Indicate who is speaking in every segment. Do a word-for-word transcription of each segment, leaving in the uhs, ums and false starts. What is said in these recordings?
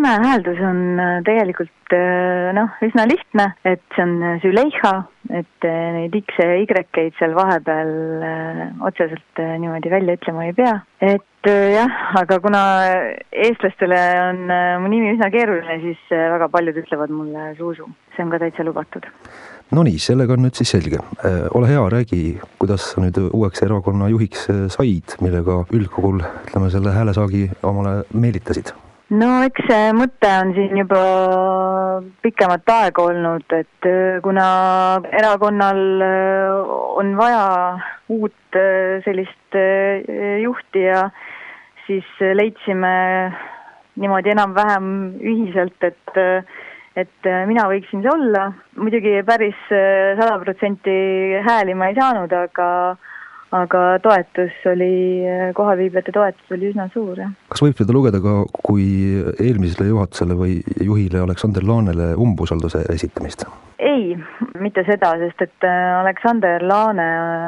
Speaker 1: nime hääldus on tegelikult noh, üsna lihtne, et see on Züleyxa, et neid X ja Y-id seal vahepeal otseselt niimoodi välja ütlema ei pea. Et jah, aga kuna eestlastele on mu nimi üsna keeruline, siis väga paljud ütlevad mulle Zuzu. See on ka täitsa lubatud.
Speaker 2: No nii, sellega on nüüd siis selge. Ole hea, räägi, kuidas sa nüüd uueks erakonna juhiks said, millega üldkogul, ütleme, selle häälesaagi omale meelitasid?
Speaker 1: No eks see mõte on siin juba pikemat aega olnud, et kuna erakonnal on vaja uut sellist juhti ja siis leidsime niimoodi enam-vähem ühiselt, et et mina võiksin see olla. Muidugi päris sada protsenti hääli ma ei saanud, aga, aga toetus oli, kohalviibijate toetus oli üsna suur. Ja.
Speaker 2: Kas võib seda lugeda ka, kui eelmisele juhatusele või juhile Aleksander Laanele umbusalduse esitamist?
Speaker 1: Ei, mitte seda, sest et Aleksander Laane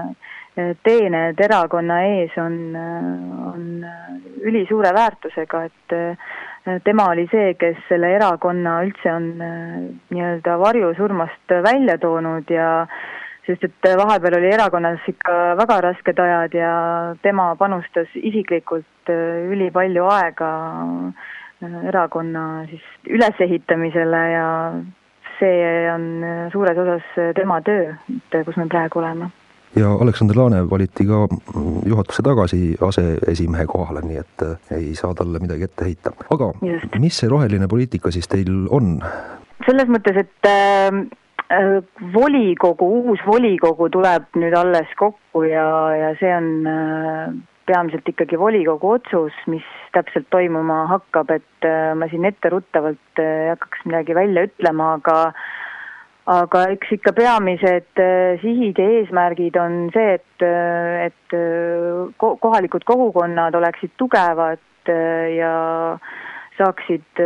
Speaker 1: teened erakonna ees on, on üli suure väärtusega, et tema oli see, kes selle erakonna üldse on nii-öelda varjusurmast välja toonud ja sest et vahepeal oli erakonnas ikka väga rasked ajad ja tema panustas isiklikult üli palju aega erakonna siis ülesehitamisele ja see on suures osas tema töö, kus me praegu oleme.
Speaker 2: Ja Aleksander Laane valiti ka juhatusse tagasi aseesimehe kohale, nii et ei saa talle midagi ette heita. Aga Just. Mis see roheline poliitika siis teil on?
Speaker 1: Selles mõttes, et äh, volikogu, uus volikogu tuleb nüüd alles kokku ja, ja see on äh, peamiselt ikkagi volikogu otsus, mis täpselt toimuma hakkab, et äh, ma siin etteruttavalt äh, ei hakkaks midagi välja ütlema, aga Aga üks ikka peamised sihid ja eesmärgid on see, et, et kohalikud kogukonnad oleksid tugevad ja saaksid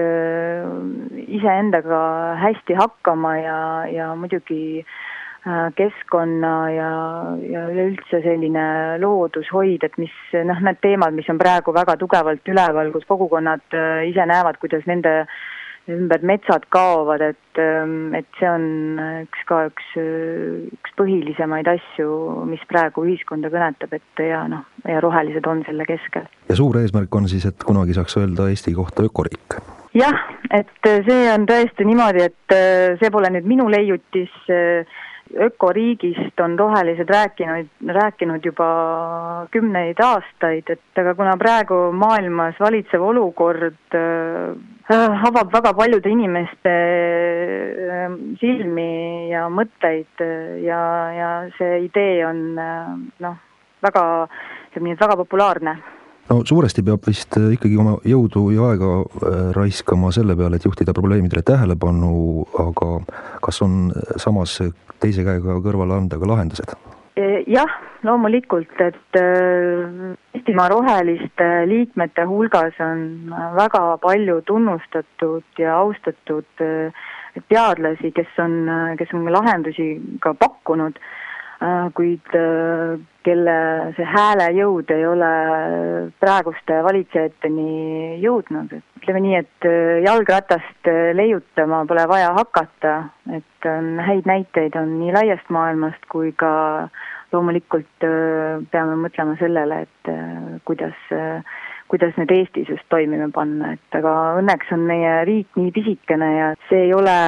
Speaker 1: iseendaga hästi hakkama ja, ja muidugi keskkonna ja, ja üleüldse selline loodushoid, et mis, noh, need teemad, mis on praegu väga tugevalt üleval, kus kogukonnad ise näevad, kuidas nende ümber metsad kaovad, et, et see on üks ka üks, üks põhilisemaid asju, mis praegu ühiskonda kõnetab, et ja, noh, ja rohelised on selle keskel.
Speaker 2: Ja suur eesmärk on siis, et kunagi saaks öelda Eesti kohta ökoriik?
Speaker 1: Jah, et see on tõesti niimoodi, et see pole nüüd minu leiutis, ökoriigist on rohelised rääkinud, rääkinud juba kümneid aastaid, et aga kuna praegu maailmas valitsev olukord äh, avab väga paljude inimeste äh, silmi ja mõtteid ja, ja see idee on äh, noh, väga, väga populaarne.
Speaker 2: No suuresti peab vist ikkagi oma jõudu ja aega raiskama selle peale, et juhtida probleemidele tähelepanu, aga kas on samas teise käega kõrvale anda ka lahendused?
Speaker 1: Jah, loomulikult, et Eestimaa roheliste liikmete hulgas on väga palju tunnustatud ja austatud teadlasi, kes on, kes on lahendusi ka pakkunud, kuid kelle see hääle jõud ei ole praeguste valitsejateni jõudnud. Ütleme nii, et jalgratast leiutama pole vaja hakata, et häid näiteid on nii laiast maailmast kui ka loomulikult peame mõtlema sellele, et kuidas, kuidas nüüd Eestis just toimima panna, et aga õnneks on meie riik nii pisikene ja see ei ole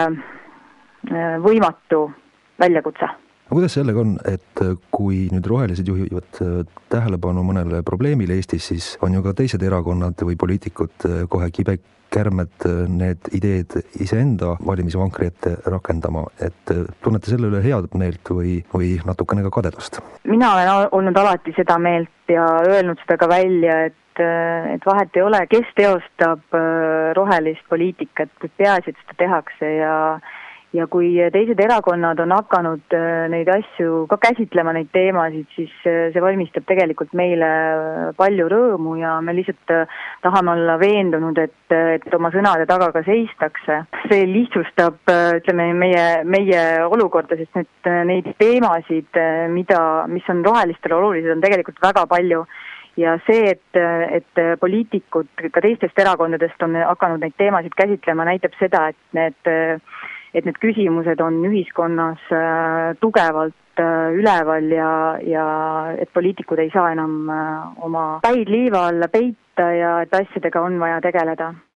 Speaker 1: võimatu väljakutse.
Speaker 2: Kuidas sellega on, et kui nüüd rohelised juhivad tähelepanu mõnele probleemile Eestis, siis on ju ka teised erakonnad või poliitikud kohe kibekärmed need ideed iseenda valimisvankri ette rakendama, et tunnete selle üle head meelt või, või natukene ka kadedust? Mina
Speaker 1: olen olnud alati seda meelt ja öelnud seda ka välja, et, et vahet ei ole, kes teostab rohelist poliitikat, kui peaasi, et seda tehakse ja Ja kui teised erakonnad on hakanud neid asju ka käsitlema, neid teemasid, siis see valmistab tegelikult meile palju rõõmu ja me lihtsalt tahame olla veendunud, et, et oma sõnade taga ka seistakse. See lihtsustab, ütleme, meie, meie olukorda, sest need, neid teemasid, mida, mis on rohelistele olulised, on tegelikult väga palju ja see, et, et poliitikud ka teistest erakondadest on hakanud neid teemasid käsitlema, näitab seda, et need, et need küsimused on ühiskonnas tugevalt üleval ja, ja et poliitikud ei saa enam oma päid liiva alla peita ja et asjadega on vaja tegeleda.